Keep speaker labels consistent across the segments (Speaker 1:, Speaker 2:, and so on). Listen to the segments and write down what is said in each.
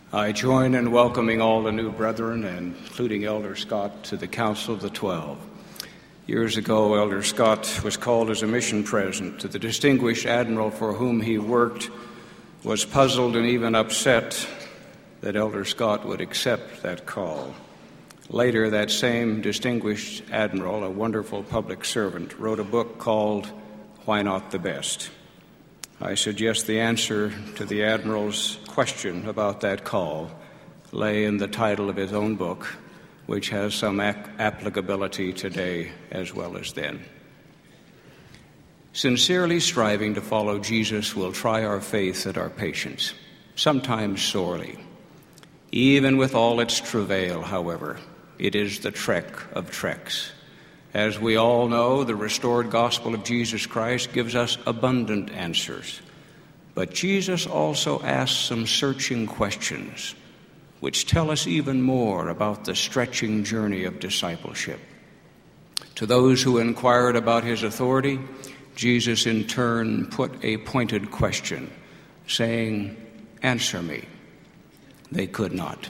Speaker 1: I join in welcoming all the new brethren, including Elder Scott, to the Council of the 12. Years ago, Elder Scott was called as a mission president to the distinguished admiral for whom he worked, was puzzled and even upset that Elder Scott would accept that call. Later, that same distinguished admiral, a wonderful public servant, wrote a book called Why Not the Best? I suggest the answer to the Admiral's question about that call lay in the title of his own book, which has some applicability today as well as then. Sincerely striving to follow Jesus will try our faith and our patience, sometimes sorely. Even with all its travail, however, it is the trek of treks. As we all know, the restored gospel of Jesus Christ gives us abundant answers. But Jesus also asks some searching questions, which tell us even more about the stretching journey of discipleship. To those who inquired about his authority, Jesus in turn put a pointed question, saying, "Answer me." They could not.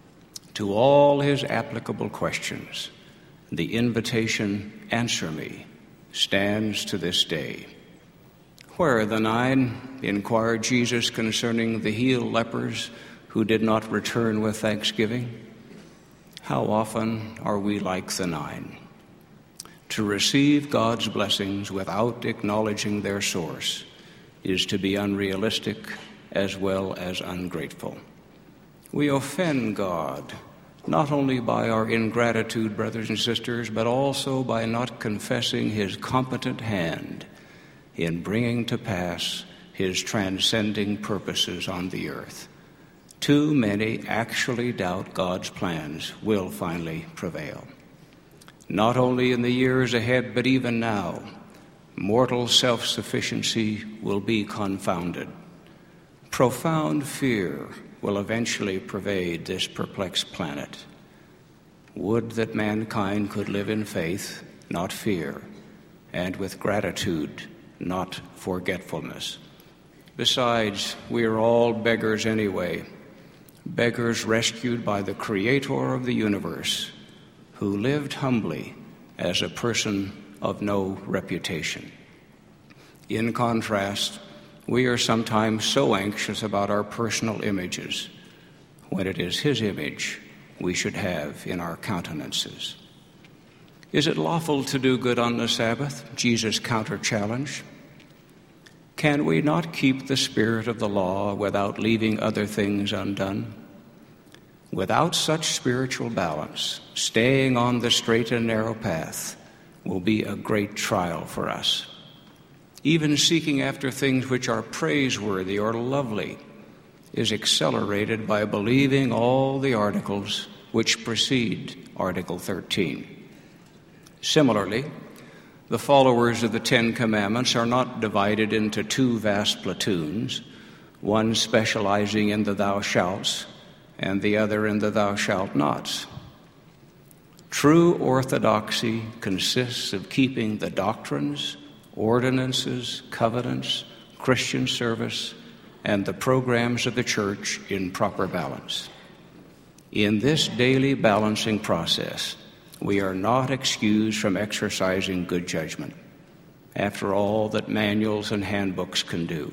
Speaker 1: To all his applicable questions, the invitation, "Answer me," stands to this day. "Where are the 9?" inquired Jesus concerning the healed lepers who did not return with thanksgiving. How often are we like the 9? To receive God's blessings without acknowledging their source is to be unrealistic as well as ungrateful. We offend God not only by our ingratitude, brothers and sisters, but also by not confessing his competent hand in bringing to pass his transcending purposes on the earth. Too many actually doubt God's plans will finally prevail. Not only in the years ahead, but even now, mortal self-sufficiency will be confounded. Profound fear will eventually pervade this perplexed planet. Would that mankind could live in faith, not fear, and with gratitude, not forgetfulness. Besides, we are all beggars anyway, beggars rescued by the Creator of the universe, who lived humbly as a person of no reputation. In contrast, we are sometimes so anxious about our personal images, when it is his image we should have in our countenances. Is it lawful to do good on the Sabbath? Jesus counter-challenged. Can we not keep the spirit of the law without leaving other things undone? Without such spiritual balance, staying on the straight and narrow path will be a great trial for us. Even seeking after things which are praiseworthy or lovely is accelerated by believing all the articles which precede Article 13. Similarly, the followers of the Ten Commandments are not divided into two vast platoons, one specializing in the thou shalts and the other in the thou shalt nots. True orthodoxy consists of keeping the doctrines, ordinances, covenants, Christian service, and the programs of the church in proper balance. In this daily balancing process, we are not excused from exercising good judgment, after all that manuals and handbooks can do.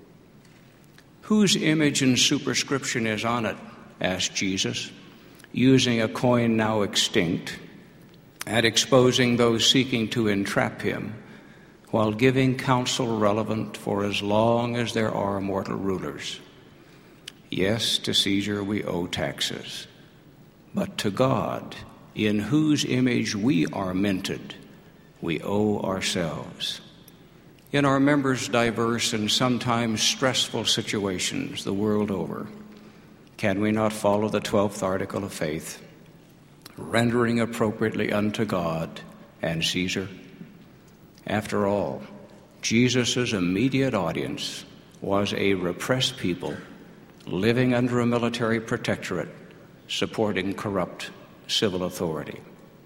Speaker 1: Whose image and superscription is on it? Asked Jesus, using a coin now extinct and exposing those seeking to entrap him, while giving counsel relevant for as long as there are mortal rulers. Yes, to Caesar we owe taxes, but to God, in whose image we are minted, we owe ourselves. In our members' diverse and sometimes stressful situations the world over, can we not follow the 12th article of faith, rendering appropriately unto God and Caesar? After all, Jesus' immediate audience was a repressed people living under a military protectorate, supporting corrupt civil authority.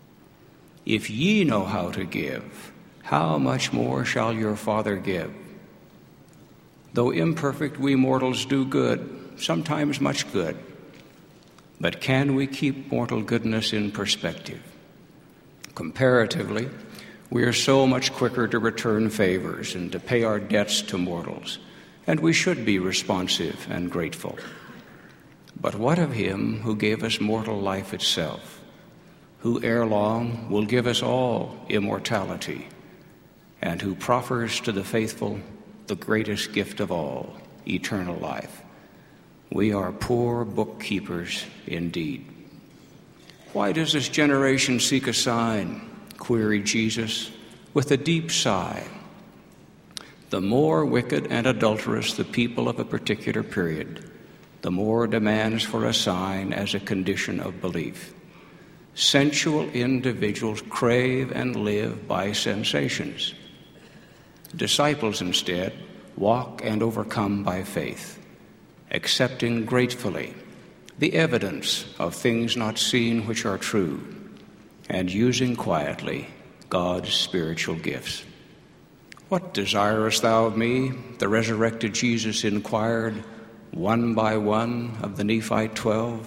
Speaker 1: If ye know how to give, how much more shall your Father give? Though imperfect, we mortals do good, sometimes much good, But can we keep mortal goodness in perspective? Comparatively, we are so much quicker to return favors and to pay our debts to mortals, and we should be responsive and grateful. But what of him who gave us mortal life itself, who ere long will give us all immortality, and who proffers to the faithful the greatest gift of all, eternal life? We are poor bookkeepers indeed. Why does this generation seek a sign? Queried Jesus with a deep sigh. The more wicked and adulterous the people of a particular period, the more demands for a sign as a condition of belief. Sensual individuals crave and live by sensations. Disciples, instead, walk and overcome by faith, accepting gratefully the evidence of things not seen which are true, and using quietly God's spiritual gifts. What desirest thou of me? The resurrected Jesus inquired one by one of the Nephite 12.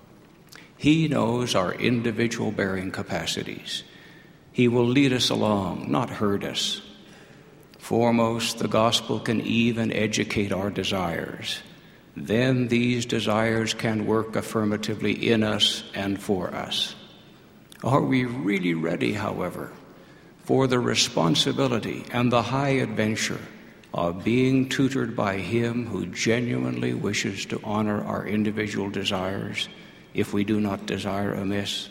Speaker 1: He knows our individual bearing capacities. He will lead us along, not hurt us. Foremost, the gospel can even educate our desires. Then these desires can work affirmatively in us and for us. Are we really ready, however, for the responsibility and the high adventure of being tutored by him who genuinely wishes to honor our individual desires if we do not desire amiss?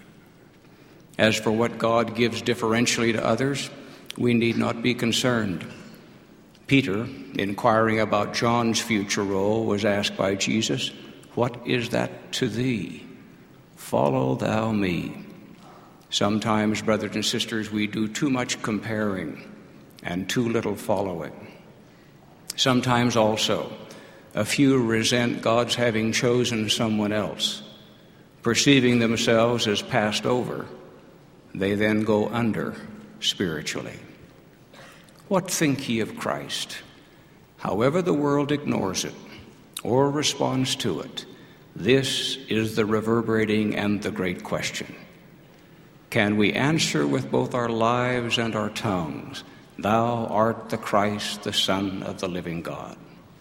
Speaker 1: As for what God gives differentially to others, we need not be concerned. Peter, inquiring about John's future role, was asked by Jesus, "What is that to thee? Follow thou me." Sometimes, brothers and sisters, we do too much comparing and too little following. Sometimes also, a few resent God's having chosen someone else. Perceiving themselves as passed over, they then go under spiritually. What think ye of Christ? However the world ignores it or responds to it, this is the reverberating and the great question. Can we answer with both our lives and our tongues, "Thou art the Christ, the Son of the living God"?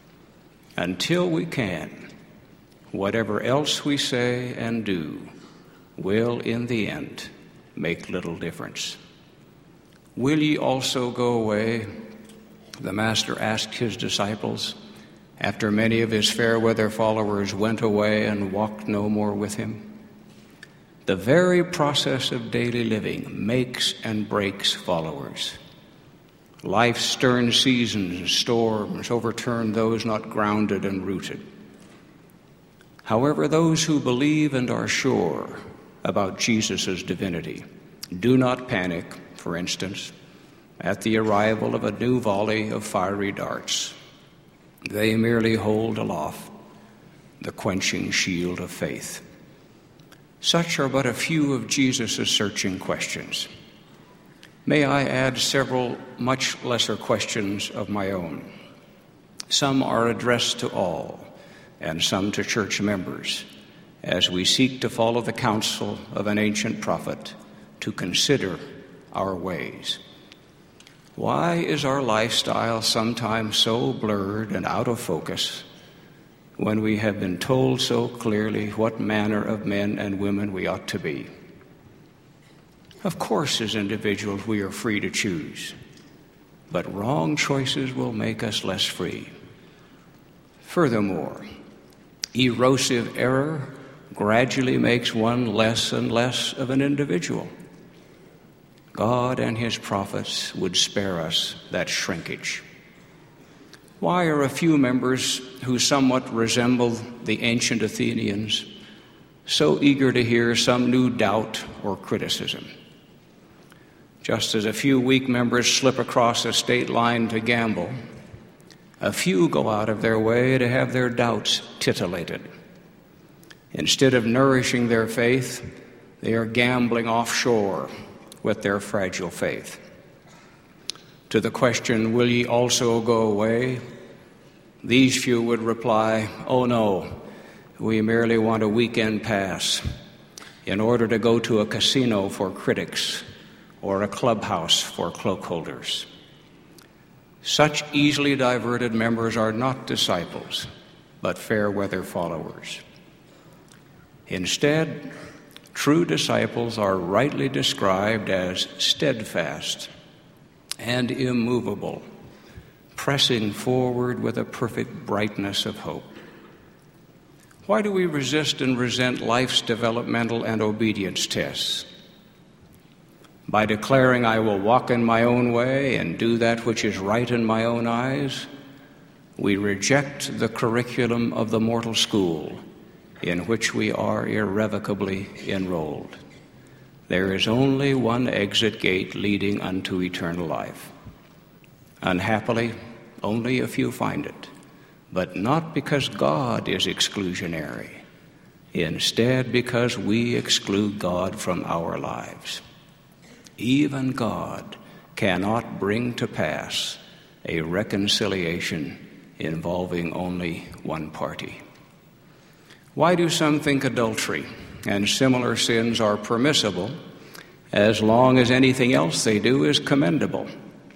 Speaker 1: Until we can, whatever else we say and do will, in the end, make little difference. Will ye also go away? The Master asked his disciples after many of his fair-weather followers went away and walked no more with him. The very process of daily living makes and breaks followers. Life's stern seasons and storms overturn those not grounded and rooted. However, those who believe and are sure about Jesus' divinity do not panic, for instance, at the arrival of a new volley of fiery darts. They merely hold aloft the quenching shield of faith. Such are but a few of Jesus' searching questions. May I add several much lesser questions of my own. Some are addressed to all, and some to church members, as we seek to follow the counsel of an ancient prophet to consider our ways. Why is our lifestyle sometimes so blurred and out of focus when we have been told so clearly what manner of men and women we ought to be? Of course, as individuals, we are free to choose, but wrong choices will make us less free. Furthermore, erosive error gradually makes one less and less of an individual. God and his prophets would spare us that shrinkage. Why are a few members who somewhat resemble the ancient Athenians so eager to hear some new doubt or criticism? Just as a few weak members slip across a state line to gamble, a few go out of their way to have their doubts titillated. Instead of nourishing their faith, they are gambling offshore with their fragile faith. To the question, "Will ye also go away?" these few would reply, "Oh no, We merely want a weekend pass in order to go to a casino for critics or a clubhouse for cloak holders. Such easily diverted members are not disciples, but fair-weather followers. Instead, true disciples are rightly described as steadfast and immovable, pressing forward with a perfect brightness of hope. Why do we resist and resent life's developmental and obedience tests? By declaring, I will walk in my own way and do that which is right in my own eyes, we reject the curriculum of the mortal school in which we are irrevocably enrolled. There is only one exit gate leading unto eternal life. Unhappily, only a few find it, but not because God is exclusionary, instead because we exclude God from our lives. Even God cannot bring to pass a reconciliation involving only one party. Why do some think adultery and similar sins are permissible as long as anything else they do is commendable?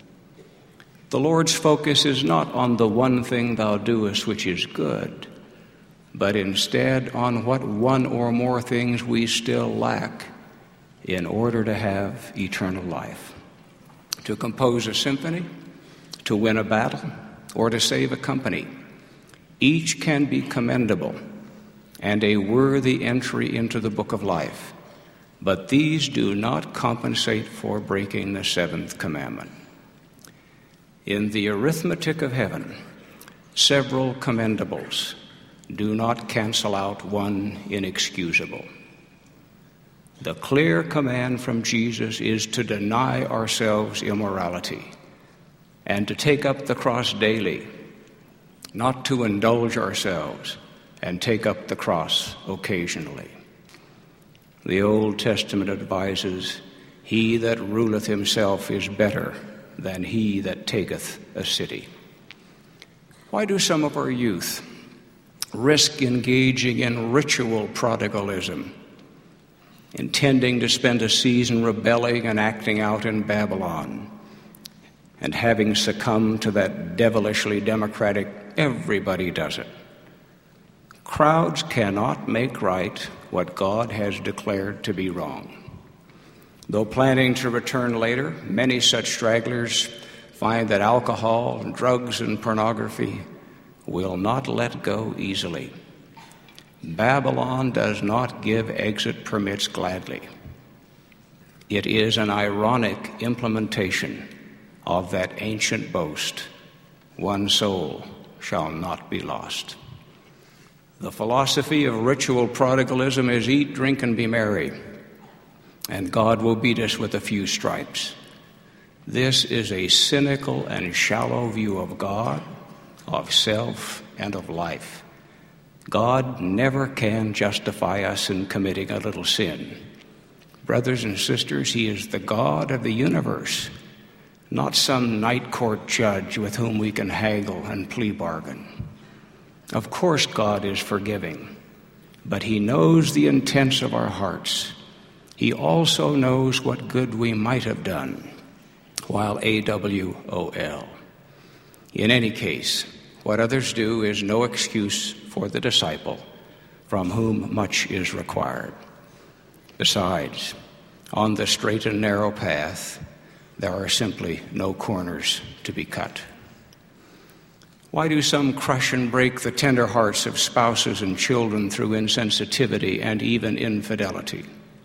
Speaker 1: The Lord's focus is not on the one thing thou doest which is good, but instead on what one or more things we still lack in order to have eternal life. To compose a symphony, to win a battle, or to save a company, each can be commendable and a worthy entry into the book of life, but these do not compensate for breaking the seventh commandment. In the arithmetic of heaven, several commendables do not cancel out one inexcusable. The clear command from Jesus is to deny ourselves immorality and to take up the cross daily, not to indulge ourselves and take up the cross occasionally. The Old Testament advises, he that ruleth himself is better than he that taketh a city. Why do some of our youth risk engaging in ritual prodigalism, intending to spend a season rebelling and acting out in Babylon, and having succumbed to that devilishly democratic everybody does it? Crowds cannot make right what God has declared to be wrong. Though planning to return later, many such stragglers find that alcohol, drugs, and pornography will not let go easily. Babylon does not give exit permits gladly. It is an ironic implementation of that ancient boast, one soul shall not be lost. The philosophy of ritual prodigalism is eat, drink, and be merry, and God will beat us with a few stripes. This is a cynical and shallow view of God, of self, and of life. God never can justify us in committing a little sin. Brothers and sisters, he is the God of the universe, not some night court judge with whom we can haggle and plea bargain. Of course God is forgiving, but he knows the intents of our hearts. He also knows what good we might have done, while AWOL. In any case, what others do is no excuse for the disciple, from whom much is required. Besides, on the straight and narrow path, there are simply no corners to be cut. Why do some crush and break the tender hearts of spouses and children through insensitivity and even infidelity?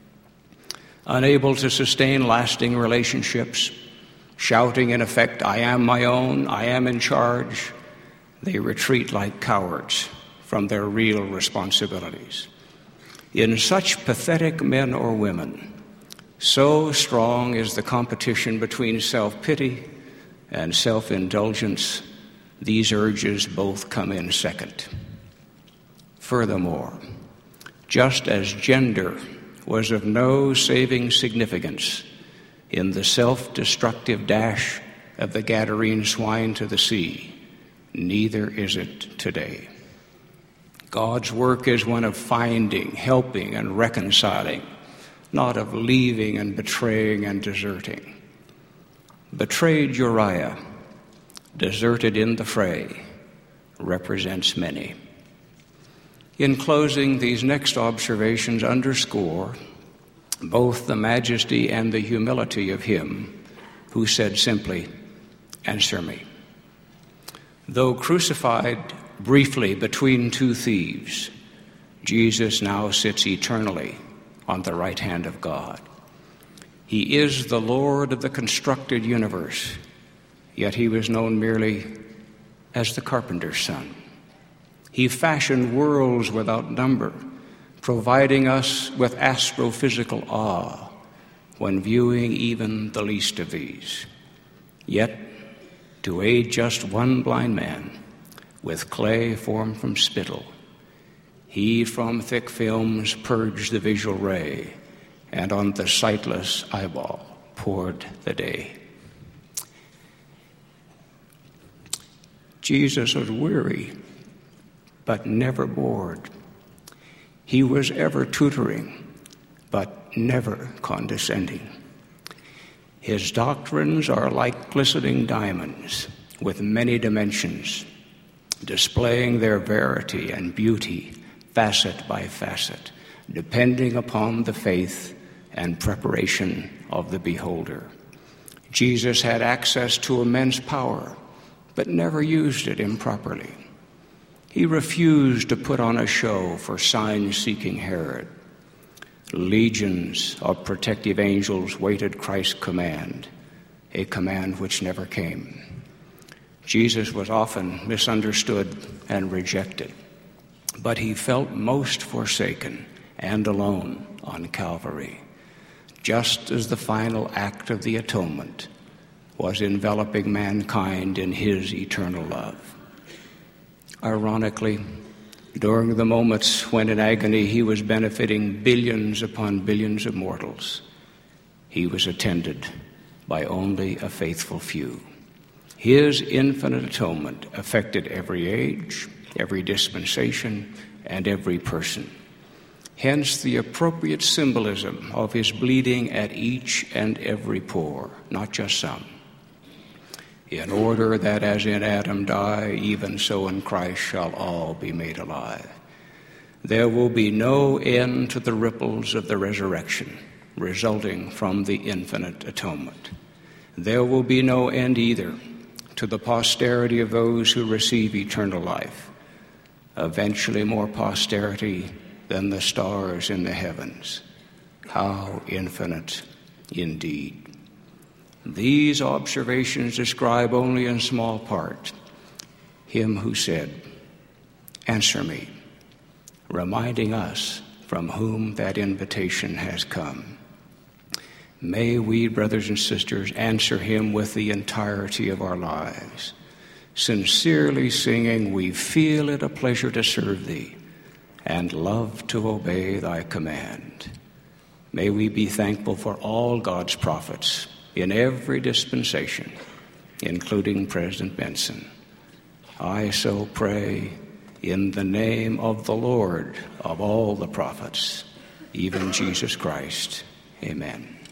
Speaker 1: Unable to sustain lasting relationships, shouting in effect, I am my own, I am in charge, they retreat like cowards from their real responsibilities. In such pathetic men or women, so strong is the competition between self-pity and self-indulgence, these urges both come in second. Furthermore, just as gender was of no saving significance in the self-destructive dash of the Gadarene swine to the sea, neither is it today. God's work is one of finding, helping, and reconciling, not of leaving and betraying and deserting. Betrayed Uriah, deserted in the fray, represents many. In closing, these next observations underscore both the majesty and the humility of him who said simply, "Answer me." Though crucified briefly between two thieves, Jesus now sits eternally on the right hand of God. He is the Lord of the constructed universe, yet he was known merely as the carpenter's son. He fashioned worlds without number, providing us with astrophysical awe when viewing even the least of these. Yet, to aid just one blind man with clay formed from spittle, he from thick films purged the visual ray, and on the sightless eyeball poured the day. Jesus was weary, but never bored. He was ever tutoring, but never condescending. His doctrines are like glistening diamonds with many dimensions, displaying their verity and beauty facet by facet, depending upon the faith and preparation of the beholder. Jesus had access to immense power, but never used it improperly. He refused to put on a show for sign-seeking Herod. Legions of protective angels waited Christ's command, a command which never came. Jesus was often misunderstood and rejected, but he felt most forsaken and alone on Calvary, just as the final act of the atonement was enveloping mankind in his eternal love. Ironically, during the moments when in agony he was benefiting billions upon billions of mortals, he was attended by only a faithful few. His infinite atonement affected every age, every dispensation, and every person. Hence the appropriate symbolism of his bleeding at each and every pore, not just some. In order that as in Adam die, even so in Christ shall all be made alive. There will be no end to the ripples of the resurrection resulting from the infinite atonement. There will be no end either to the posterity of those who receive eternal life, eventually more posterity than the stars in the heavens. How infinite indeed. These observations describe only in small part him who said, "Answer me," reminding us from whom that invitation has come. May we, brothers and sisters, answer him with the entirety of our lives, sincerely singing, "We feel it a pleasure to serve thee, and love to obey thy command." May we be thankful for all God's prophets in every dispensation, including President Benson. I so pray in the name of the Lord of all the prophets, even Jesus Christ. Amen.